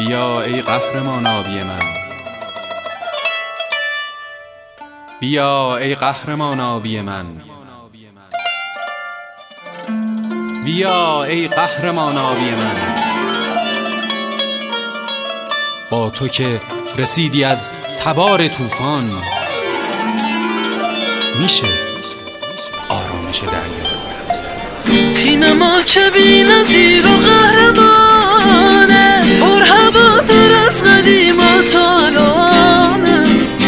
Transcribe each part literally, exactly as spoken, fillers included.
بیا ای قهرمان آبی من، بیا ای قهرمان آبی من، بیا ای قهرمان آبی من. با تو که رسیدی از تبار طوفان، میشه آرامش دریا. تیم ما که بی‌نظیر و قهرمانه، پر هوادار از قدیم و تا الانه.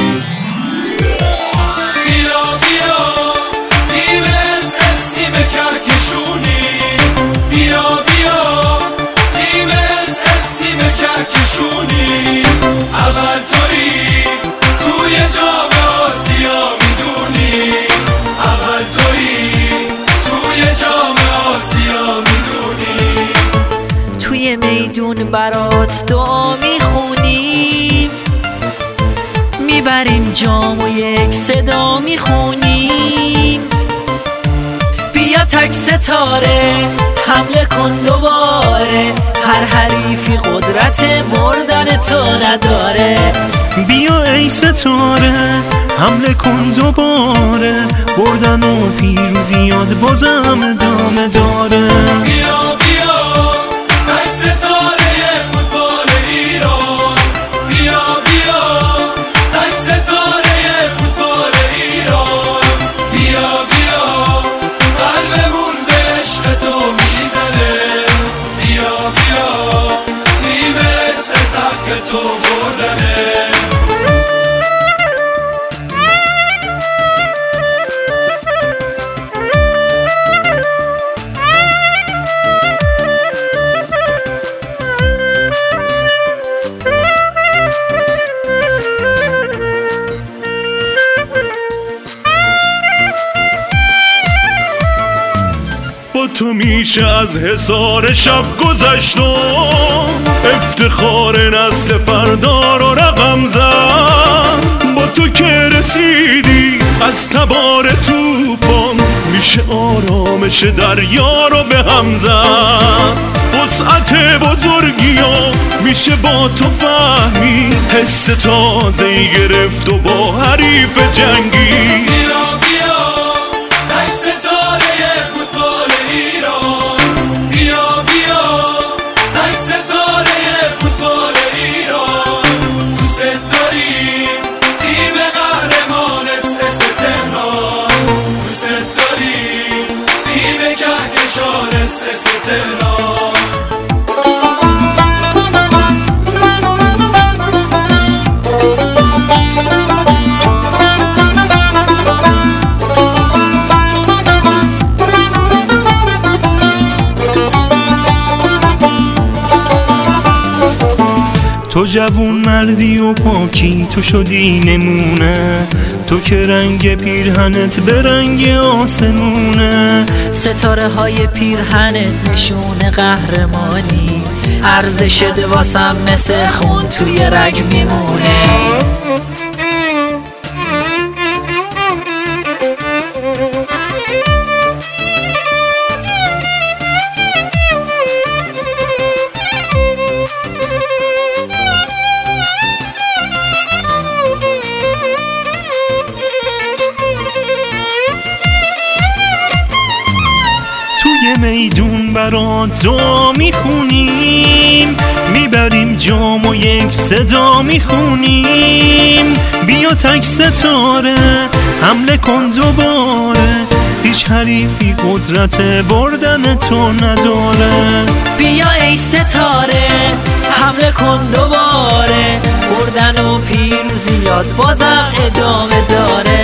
بیا بیا تیم اس اس تیم کرکشونی، بیا بیا تیم اس اس تیم کرکشونی. اول تویی توی جام آسیا میدونی، اول تویی توی جام آسیا میدونی. توی میدون برات دعا میخونیم، میبریم جام و یک صدا میخونیم. بیا تک ستاره حمله کن دوباره، هر حریفی قدرت مردن تو نداره. بیا ای ستاره حمله کن دوباره، بردن و پیروزیات بازم ادامه داره. بیا بیا تک ستاره فوتبال ایران، بیا بیا تک ستاره فوتبال ایران. بیا بیا قلبمون به عشق تو میزنه، بیا بیا تیم اس اس حق تو بردنه. تو میشه از حصار شب گذشتم، افتخار نسل فردا رو رقم زد. با تو که رسیدی از تبار طوفان، میشه آرامش دریا رو به هم زد. وسعت بزرگی ها میشه با تو فهمی، حس تازه‌ای گرفت و با حریف جنگی. تو جوون مردی و پاکی، تو شدی نمونه، تو که رنگ پیرهنت به رنگ آسمونه. ستاره های پیرهنت نشون قهرمانی، ارزش واسم مثل خون توی رگ میمونه. میدون برات دعا میخونیم، میبریم جام و یک صدا میخونیم. بیا تک ستاره حمله کن دوباره، هیچ حریفی قدرت بردن تو نداره. بیا ای ستاره حمله کن دوباره، بردن و پیروزیات بازم ادامه داره.